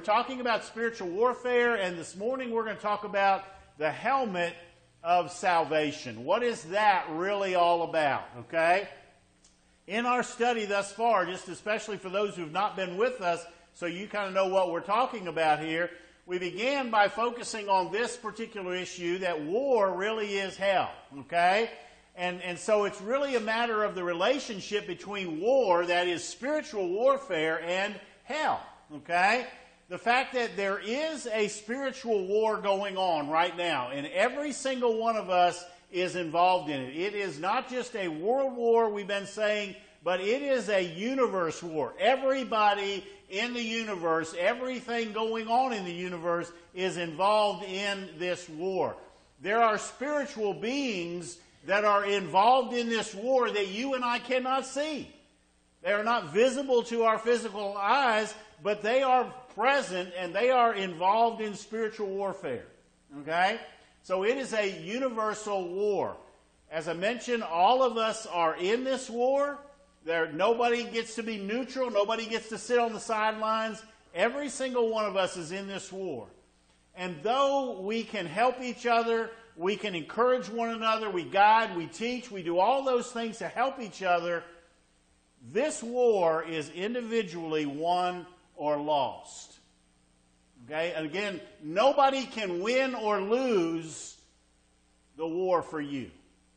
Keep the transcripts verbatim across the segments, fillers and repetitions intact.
talking about spiritual warfare, and this morning we're going to talk about the helmet of salvation. What is that really all about, okay? In our study thus far, just especially for those who've not been with us, so you kind of know what we're talking about here, we began by focusing on this particular issue, that war really is hell, okay? And, and so it's really a matter of the relationship between war, that is spiritual warfare, and hell, okay? The fact that there is a spiritual war going on right now, and every single one of us is involved in it. It is not just a world war, we've been saying, but it is a universe war. Everybody in the universe, everything going on in the universe is involved in this war. There are spiritual beings that are involved in this war that you and I cannot see. They are not visible to our physical eyes, but they are present and they are involved in spiritual warfare. Okay? So it is a universal war. As I mentioned, all of us are in this war. There, nobody gets to be neutral. Nobody gets to sit on the sidelines. Every single one of us is in this war. And though we can help each other, we can encourage one another, we guide, we teach, we do all those things to help each other, this war is individually won or lost. Okay? And again, nobody can win or lose the war for you.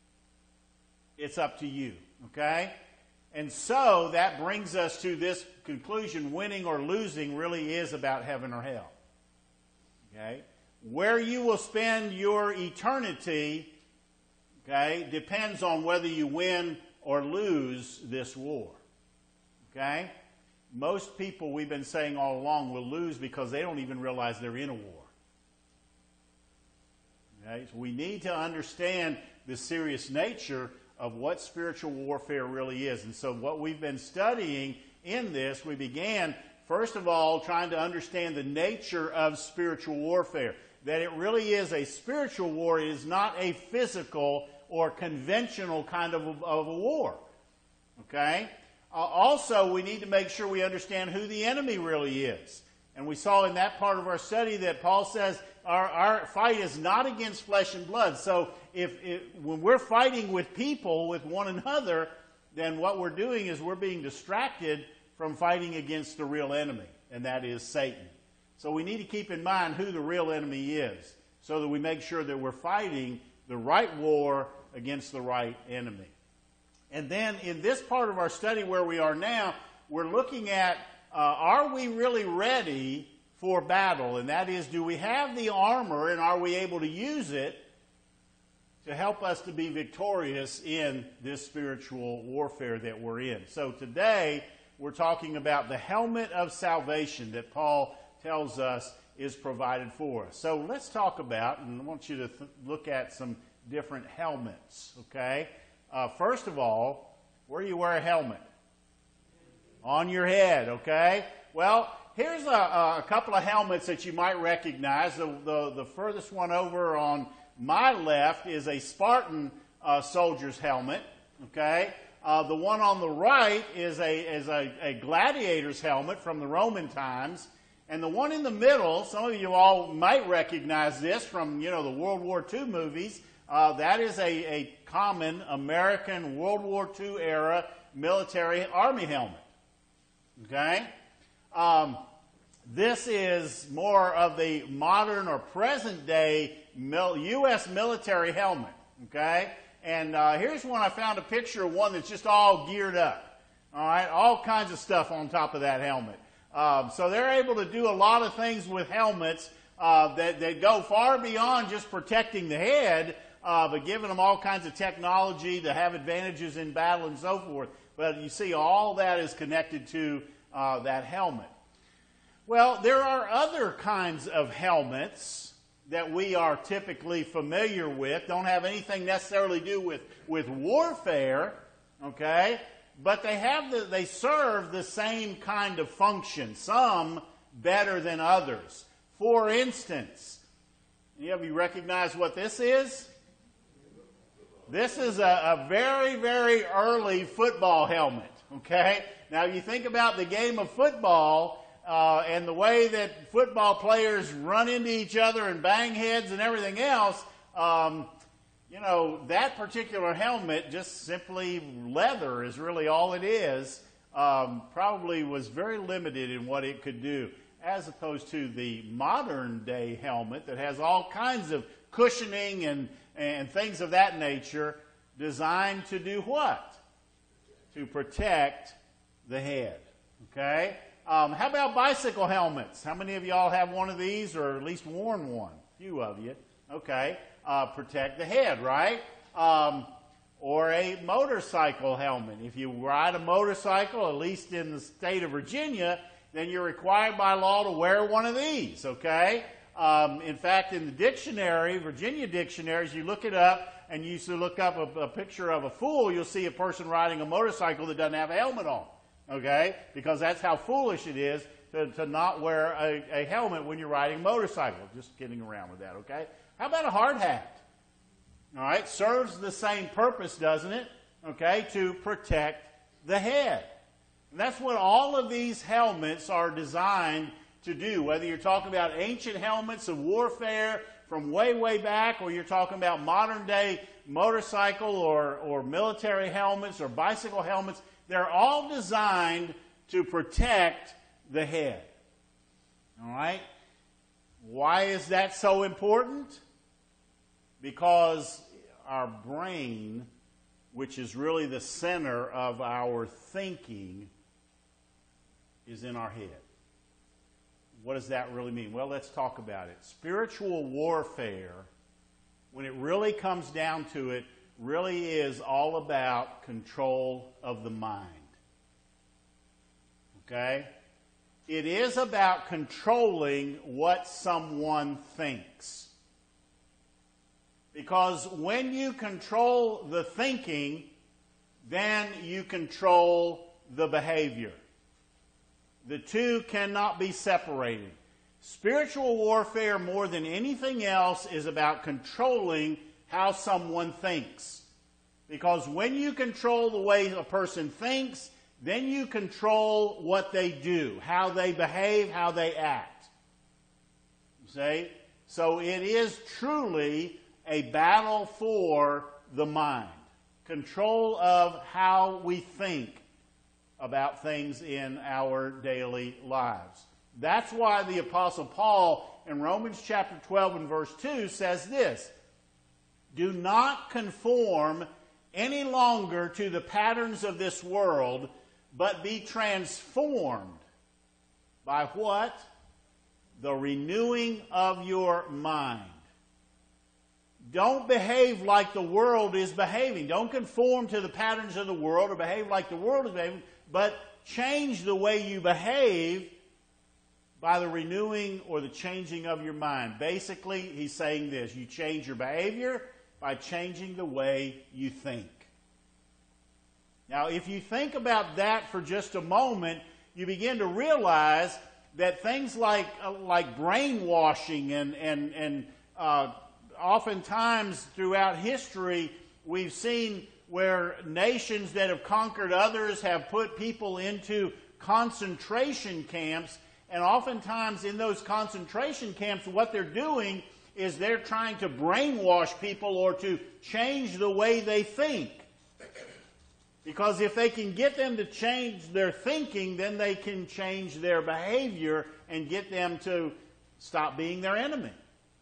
It's up to you. Okay? And so that brings us to this conclusion: winning or losing really is about heaven or hell. Okay? Where you will spend your eternity, okay, depends on whether you win or lose this war. Okay? Most people, we've been saying all along, will lose because they don't even realize they're in a war. Okay? So we need to understand the serious nature of what spiritual warfare really is. And so what we've been studying in this, we began, first of all, trying to understand the nature of spiritual warfare. That it really is a spiritual war. It is not a physical or conventional kind of a, of a war. Okay? Uh, also, we need to make sure we understand who the enemy really is. And we saw in that part of our study that Paul says our, our fight is not against flesh and blood. So if, if when we're fighting with people, with one another, then what we're doing is we're being distracted from fighting against the real enemy, and that is Satan. So we need to keep in mind who the real enemy is, so that we make sure that we're fighting the right war against the right enemy. And then in this part of our study where we are now, we're looking at, uh, are we really ready for battle? And that is, do we have the armor, and are we able to use it to help us to be victorious in this spiritual warfare that we're in? So today, we're talking about the helmet of salvation that Paul tells us is provided for us. So let's talk about, and I want you to th- look at some different helmets, okay? Uh, first of all, where do you wear a helmet? On your head, okay? Well, here's a, a couple of helmets that you might recognize. The, the, the furthest one over on my left is a Spartan uh, soldier's helmet, okay? Uh, the one on the right is a, is a, a gladiator's helmet from the Roman times. And the one in the middle, some of you all might recognize this from, you know, the World War Two movies. Uh, that is a, a common American World War Two era military army helmet. Okay? Um, this is more of the modern or present day mil- U S military helmet. Okay? And uh, here's one I found a picture of one that's just all geared up. All right? All kinds of stuff on top of that helmet. Um, so they're able to do a lot of things with helmets uh, that, that go far beyond just protecting the head, uh, but giving them all kinds of technology to have advantages in battle and so forth. But you see, all that is connected to uh, that helmet. Well, there are other kinds of helmets that we are typically familiar with, don't have anything necessarily to do with, with warfare, okay? But they have the, they serve the same kind of function, some better than others. For instance, any of you recognize what this is? This is a, a very, very early football helmet, okay? Now, you think about the game of football, uh, and the way that football players run into each other and bang heads and everything else, um, you know, that particular helmet, just simply leather is really all it is, um, probably was very limited in what it could do, as opposed to the modern day helmet that has all kinds of cushioning and, and things of that nature designed to do what? To protect the head. Okay? Um, how about bicycle helmets? How many of y'all have one of these or at least worn one? A few of you. Okay. Uh, protect the head, right? Um, or a motorcycle helmet. If you ride a motorcycle, at least in the state of Virginia, then you're required by law to wear one of these, okay? Um, in fact, in the dictionary, Virginia dictionaries, you look it up and you look up a, a picture of a fool, you'll see a person riding a motorcycle that doesn't have a helmet on, okay? Because that's how foolish it is to, to not wear a, a helmet when you're riding a motorcycle. Just kidding around with that, okay? How about a hard hat? All right, serves the same purpose, doesn't it? Okay, to protect the head. And that's what all of these helmets are designed to do, whether you're talking about ancient helmets of warfare from way, way back, or you're talking about modern day motorcycle or, or military helmets or bicycle helmets. They're all designed to protect the head. All right? Why is that so important? Because our brain, which is really the center of our thinking, is in our head. What does that really mean? Well, let's talk about it. Spiritual warfare, when it really comes down to it, really is all about control of the mind. Okay? It is about controlling what someone thinks. Because when you control the thinking, then you control the behavior. The two cannot be separated. Spiritual warfare, more than anything else, is about controlling how someone thinks. Because when you control the way a person thinks, then you control what they do, how they behave, how they act. You see? So it is truly a battle for the mind. Control of how we think about things in our daily lives. That's why the Apostle Paul in Romans chapter twelve and verse two says this: do not conform any longer to the patterns of this world, but be transformed by what? The renewing of your mind. Don't behave like the world is behaving. Don't conform to the patterns of the world or behave like the world is behaving, but change the way you behave by the renewing or the changing of your mind. Basically, he's saying this: you change your behavior by changing the way you think. Now, if you think about that for just a moment, you begin to realize that things like uh, like brainwashing and and and uh, oftentimes throughout history, we've seen where nations that have conquered others have put people into concentration camps, and oftentimes in those concentration camps, what they're doing is they're trying to brainwash people or to change the way they think. Because if they can get them to change their thinking, then they can change their behavior and get them to stop being their enemy.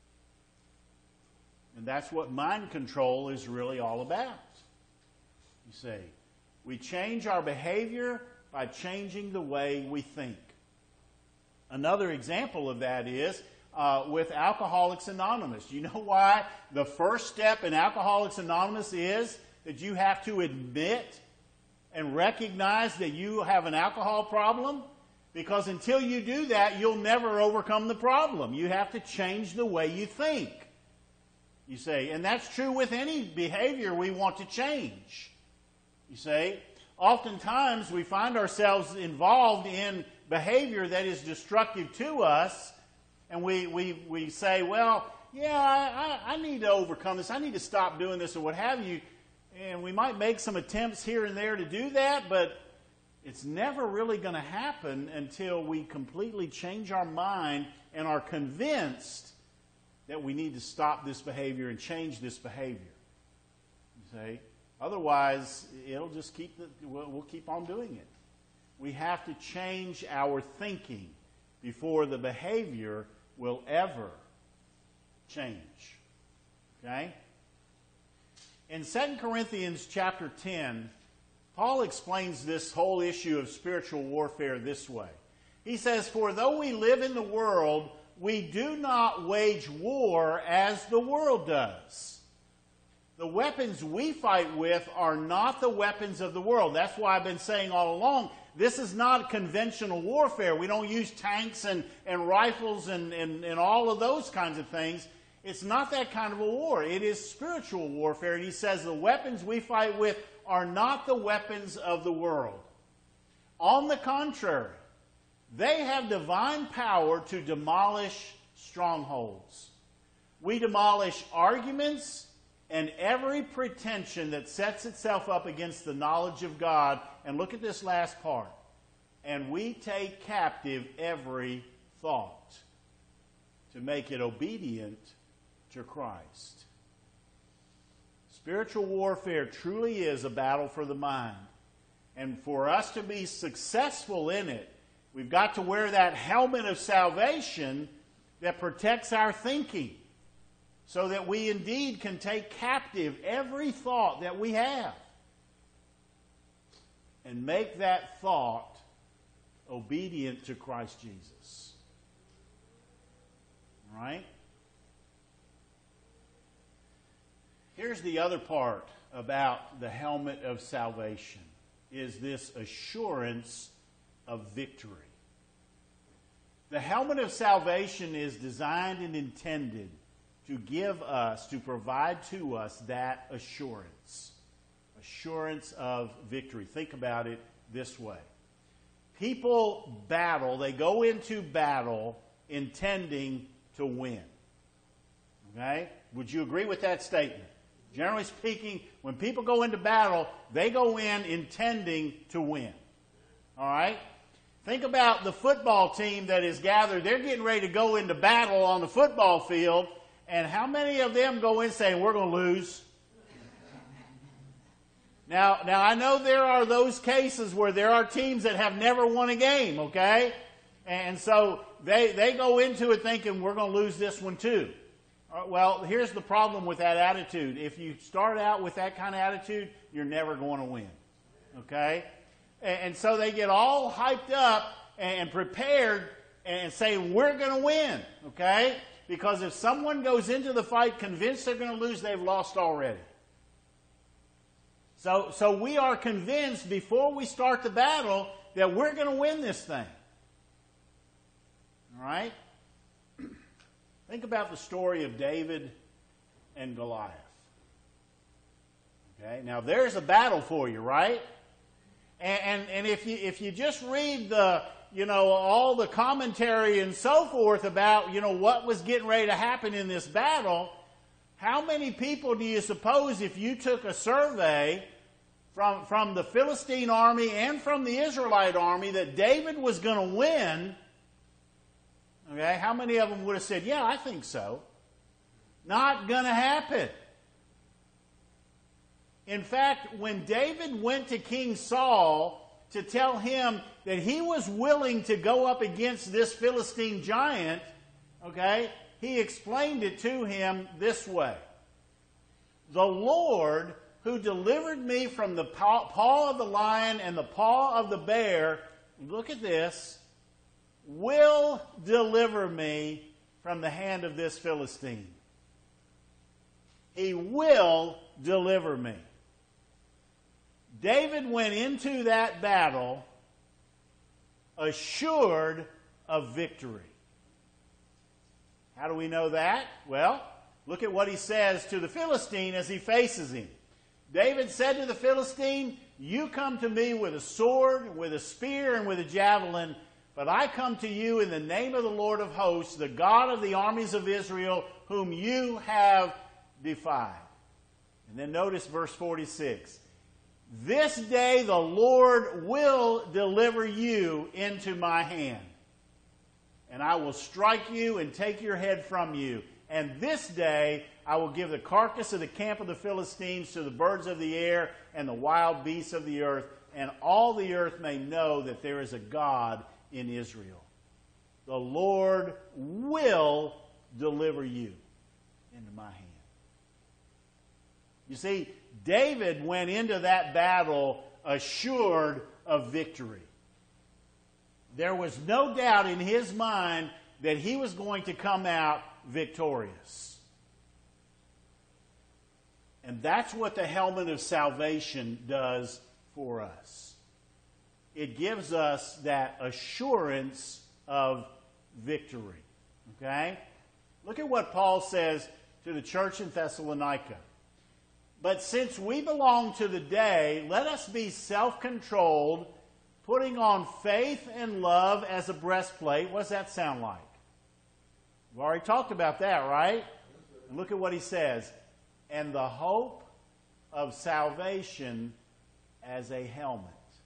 And that's what mind control is really all about. You see, we change our behavior by changing the way we think. Another example of that is uh, with Alcoholics Anonymous. You know why the first step in Alcoholics Anonymous is that you have to admit and recognize that you have an alcohol problem? Because until you do that, you'll never overcome the problem. You have to change the way you think. You see, and that's true with any behavior we want to change. You see, oftentimes we find ourselves involved in behavior that is destructive to us, and we, we, we say, well, yeah, I, I, I need to overcome this. I need to stop doing this or what have you. And we might make some attempts here and there to do that, but It's never really going to happen until we completely change our mind and are convinced that we need to stop this behavior and change this behavior. You see? Otherwise, it'll just keep the, we'll, we'll keep on doing it. We have to change our thinking before the behavior will ever change. Okay? In Second Corinthians chapter ten, Paul explains this whole issue of spiritual warfare this way. He says, "For though we live in the world, we do not wage war as the world does. The weapons we fight with are not the weapons of the world." That's why I've been saying all along, this is not conventional warfare. We don't use tanks and, and rifles and, and, and all of those kinds of things. It's not that kind of a war. It is spiritual warfare. And he says the weapons we fight with are not the weapons of the world. On the contrary, they have divine power to demolish strongholds. We demolish arguments and every pretension that sets itself up against the knowledge of God. And look at this last part. And we take captive every thought to make it obedient to Christ. Spiritual warfare truly is a battle for the mind. And for us to be successful in it, we've got to wear that helmet of salvation that protects our thinking, so that we indeed can take captive every thought that we have and make that thought obedient to Christ Jesus. All right? Here's the other part about the helmet of salvation, is this assurance of victory. The helmet of salvation is designed and intended to give us, to provide to us that assurance. Assurance of victory. Think about it this way. People battle, they go into battle intending to win. Okay? Would you agree with that statement? Generally speaking, when people go into battle, they go in intending to win. All right? Think about the football team that is gathered. They're getting ready to go into battle on the football field. And how many of them go in saying, we're going to lose? Now, now, I know there are those cases where there are teams that have never won a game, okay? And so they, they go into it thinking, we're going to lose this one too. Uh, well, here's the problem with that attitude. If you start out with that kind of attitude, you're never going to win, okay? And, and so they get all hyped up and prepared and saying, we're going to win, okay? Because if someone goes into the fight convinced they're going to lose, they've lost already. So, so we are convinced before we start the battle that we're going to win this thing. All right? Think about the story of David and Goliath. Okay? Now, there's a battle for you, right? And, and, and if you, if you just read the, you know, all the commentary and so forth about, you know, what was getting ready to happen in this battle, how many people do you suppose, if you took a survey from, from the Philistine army and from the Israelite army, that David was going to win, okay, how many of them would have said, yeah, I think so? Not going to happen. In fact, when David went to King Saul to tell him that he was willing to go up against this Philistine giant, okay, he explained it to him this way. The Lord, who delivered me from the paw of the lion and the paw of the bear, look at this, will deliver me from the hand of this Philistine. He will deliver me. David went into that battle assured of victory. How do we know that? Well, look at what he says to the Philistine as he faces him. David said to the Philistine, you come to me with a sword, with a spear, and with a javelin, but I come to you in the name of the Lord of hosts, the God of the armies of Israel, whom you have defied. And then notice verse forty-six. This day the Lord will deliver you into my hand, and I will strike you and take your head from you. And this day I will give the carcass of the camp of the Philistines to the birds of the air and the wild beasts of the earth, and all the earth may know that there is a God in Israel. The Lord will deliver you into my hand. You see, David went into that battle assured of victory. There was no doubt in his mind that he was going to come out victorious. And that's what the helmet of salvation does for us. It gives us that assurance of victory. Okay? Look at what Paul says to the church in Thessalonica. But since we belong to the day, let us be self-controlled, putting on faith and love as a breastplate. What does that sound like? We've already talked about that, right? And look at what he says. And the hope of salvation as a helmet.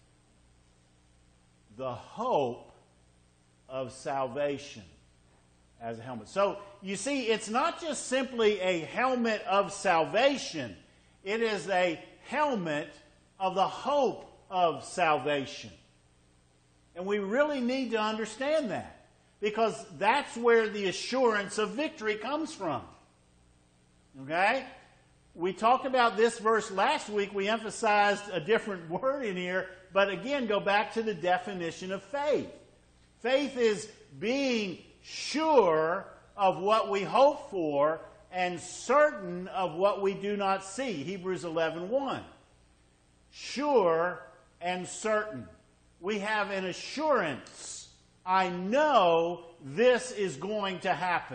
The hope of salvation as a helmet. So, you see, it's not just simply a helmet of salvation. It is a helmet of the hope of salvation. And we really need to understand that, because that's where the assurance of victory comes from. Okay? We talked about this verse last week. We emphasized a different word in here, but again, go back to the definition of faith. Faith is being sure of what we hope for and certain of what we do not see. Hebrews eleven one. Sure and certain. We have an assurance. I know this is going to happen.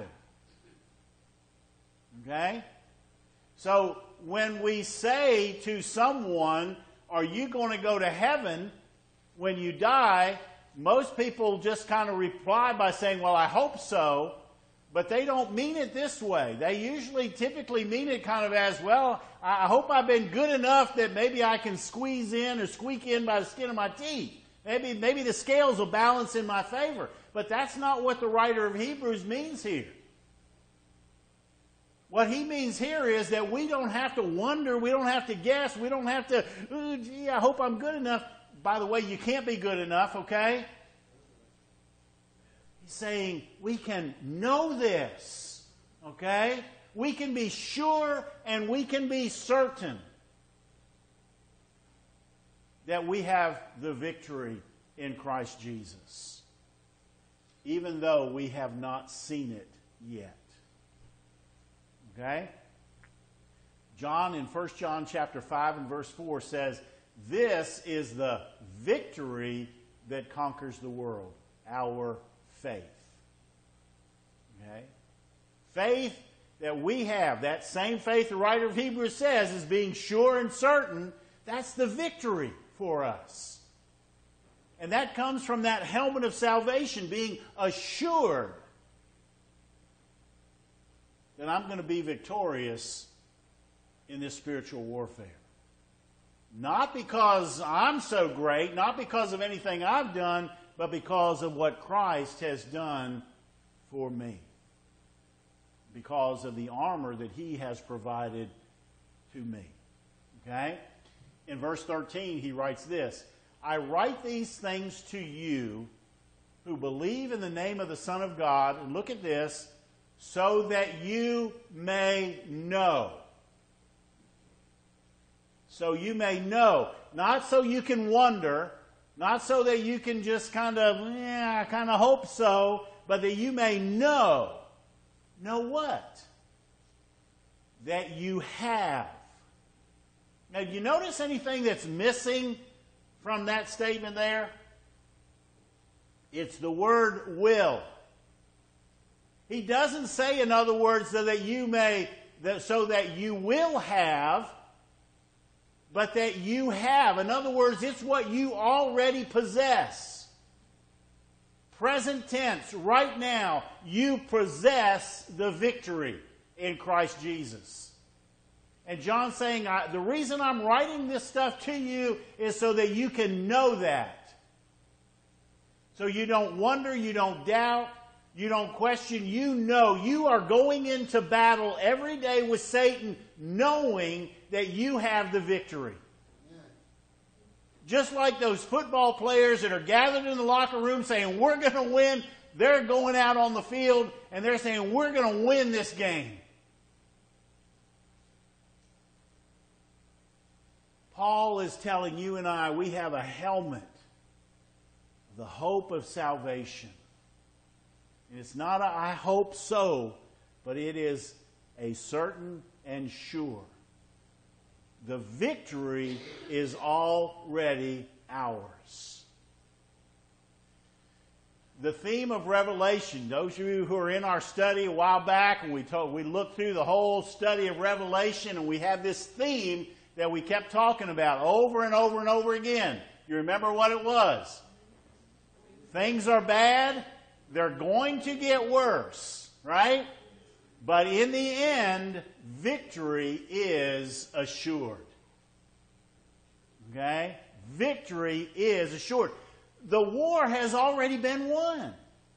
Okay? So when we say to someone, are you going to go to heaven when you die? Most people just kind of reply by saying, well, I hope so. But they don't mean it this way. They usually typically mean it kind of as, well, I hope I've been good enough that maybe I can squeeze in or squeak in by the skin of my teeth. Maybe, maybe the scales will balance in my favor. But that's not what the writer of Hebrews means here. What he means here is that we don't have to wonder, we don't have to guess, we don't have to, oh, gee, I hope I'm good enough. By the way, you can't be good enough, okay? He's saying we can know this, okay? We can be sure and we can be certain that we have the victory in Christ Jesus, even though we have not seen it yet. Okay? John in First John chapter five and verse four says, this is the victory that conquers the world, our faith. Okay? Faith that we have, that same faith the writer of Hebrews says is being sure and certain, that's the victory for us. And that comes from that helmet of salvation, being assured that I'm going to be victorious in this spiritual warfare. Not because I'm so great, not because of anything I've done, but because of what Christ has done for me. Because of the armor that he has provided to me. Okay? In verse thirteen, he writes this, I write these things to you who believe in the name of the Son of God, and look at this, so that you may know. So you may know. Not so you can wonder, not so that you can just kind of, yeah, I kind of hope so, but that you may know. Know what? That you have. Now, do you notice anything that's missing from that statement there? It's the word will. He doesn't say, in other words, so that you may, that, so that you will have, but that you have. In other words, it's what you already possess. Present tense, right now, you possess the victory in Christ Jesus. And John's saying, I, the reason I'm writing this stuff to you is so that you can know that. So you don't wonder, you don't doubt, you don't question. You know you are going into battle every day with Satan knowing that you have the victory. Just like those football players that are gathered in the locker room saying, we're going to win, they're going out on the field and they're saying, we're going to win this game. Paul is telling you and I, we have a helmet, the hope of salvation. And it's not a I hope so, but it is a certain and sure. The victory is already ours. The theme of Revelation, those of you who are in our study a while back, and we told, we looked through the whole study of Revelation, and we had this theme that we kept talking about over and over and over again. You remember what it was? Things are bad. They're going to get worse, right? But in the end, victory is assured. Okay? Victory is assured. The war has already been won.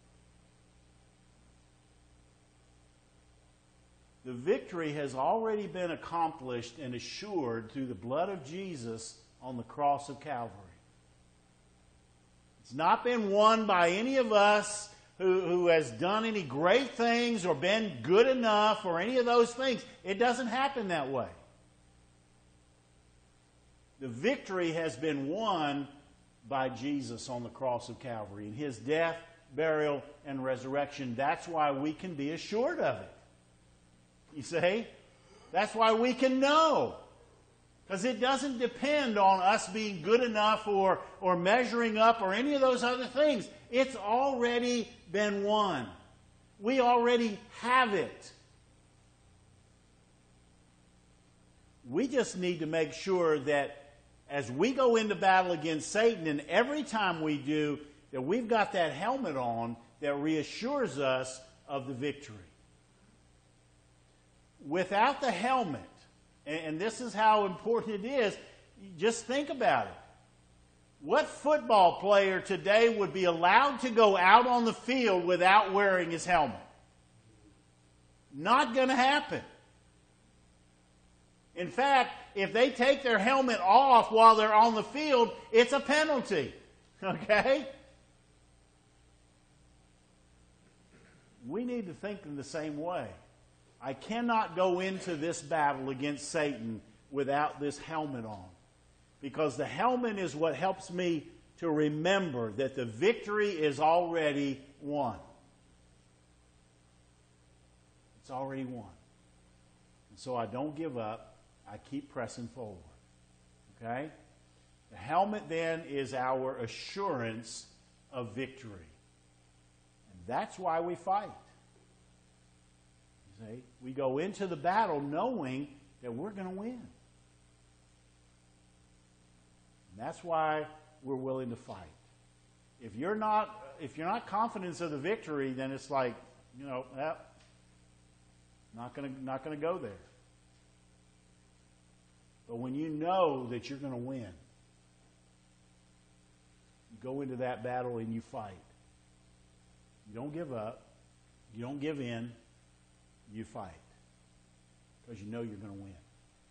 The victory has already been accomplished and assured through the blood of Jesus on the cross of Calvary. It's not been won by any of us who, who has done any great things or been good enough or any of those things. It doesn't happen that way. The victory has been won by Jesus on the cross of Calvary. In His death, burial, and resurrection. That's why we can be assured of it. You see? That's why we can know. Because it doesn't depend on us being good enough or, or measuring up or any of those other things. It's already been won. We already have it. We just need to make sure that as we go into battle against Satan, and every time we do, that we've got that helmet on that reassures us of the victory. Without the helmet, and this is how important it is, just think about it. What football player today would be allowed to go out on the field without wearing his helmet? Not going to happen. In fact, if they take their helmet off while they're on the field, it's a penalty. Okay? We need to think in the same way. I cannot go into this battle against Satan without this helmet on. Because the helmet is what helps me to remember that the victory is already won. It's already won. And so I don't give up. I keep pressing forward. Okay? The helmet then is our assurance of victory. And that's why we fight. You see? We go into the battle knowing that we're going to win. And that's why we're willing to fight. If you're not, if you're not confident of the victory, then it's like, you know, well, not going to, not going to go there. But when you know that you're going to win, you go into that battle and you fight. You don't give up. You don't give in. You fight. Because you know you're going to win.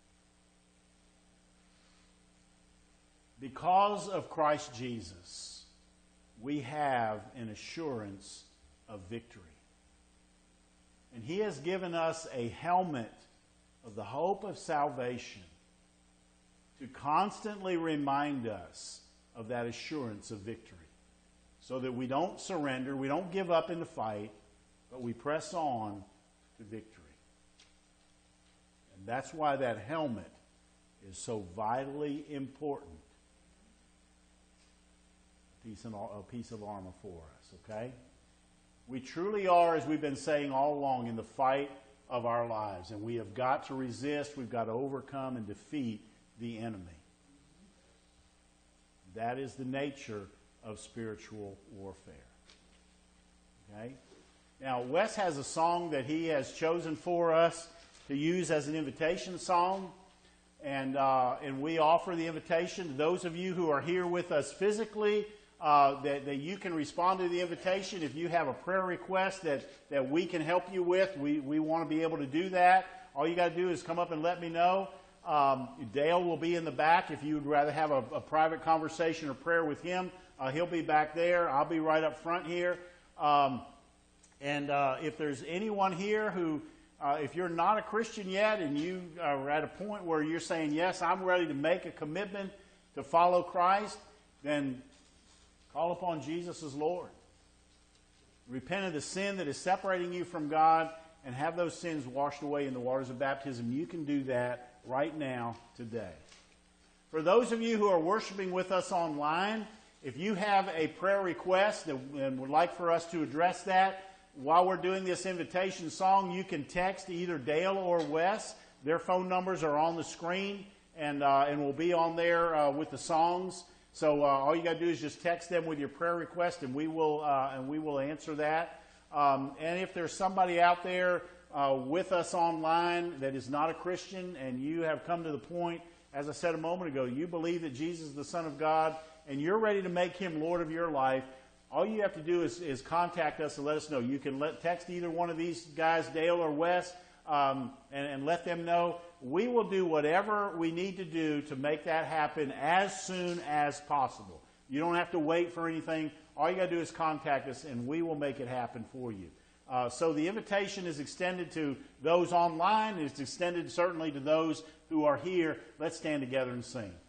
Because of Christ Jesus, we have an assurance of victory. And He has given us a helmet of the hope of salvation to constantly remind us of that assurance of victory. So that we don't surrender, we don't give up in the fight, but we press on to victory. And that's why that helmet is so vitally important. A piece of, a piece of armor for us, okay? We truly are, as we've been saying all along, in the fight of our lives. And we have got to resist, we've got to overcome and defeat the enemy. That is the nature of spiritual warfare. Okay? Now, Wes has a song that he has chosen for us, to use as an invitation song. And, uh, and we offer the invitation to those of you who are here with us physically, uh, that, that you can respond to the invitation. If you have a prayer request that, that we can help you with, we, we want to be able to do that. All you got to do is come up and let me know. Um, Dale will be in the back if you would rather have a, a private conversation or prayer with him. Uh, he'll be back there. I'll be right up front here. Um, and uh, if there's anyone here who, uh, if you're not a Christian yet and you are at a point where you're saying, yes, I'm ready to make a commitment to follow Christ, then call upon Jesus as Lord. Repent of the sin that is separating you from God and have those sins washed away in the waters of baptism. You can do that right now, today. For those of you who are worshiping with us online, if you have a prayer request that, and would like for us to address that, while we're doing this invitation song, you can text either Dale or Wes. Their phone numbers are on the screen and uh, and will be on there uh, with the songs. So uh, all you got to do is just text them with your prayer request, and we will uh, and we will answer that. Um, and if there's somebody out there uh, with us online that is not a Christian, and you have come to the point, as I said a moment ago, you believe that Jesus is the Son of God, and you're ready to make Him Lord of your life, all you have to do is, is contact us and let us know. You can let, text either one of these guys, Dale or Wes, um, and, and let them know. We will do whatever we need to do to make that happen as soon as possible. You don't have to wait for anything. All you got to do is contact us, and we will make it happen for you. Uh, so the invitation is extended to those online. It's extended certainly to those who are here. Let's stand together and sing.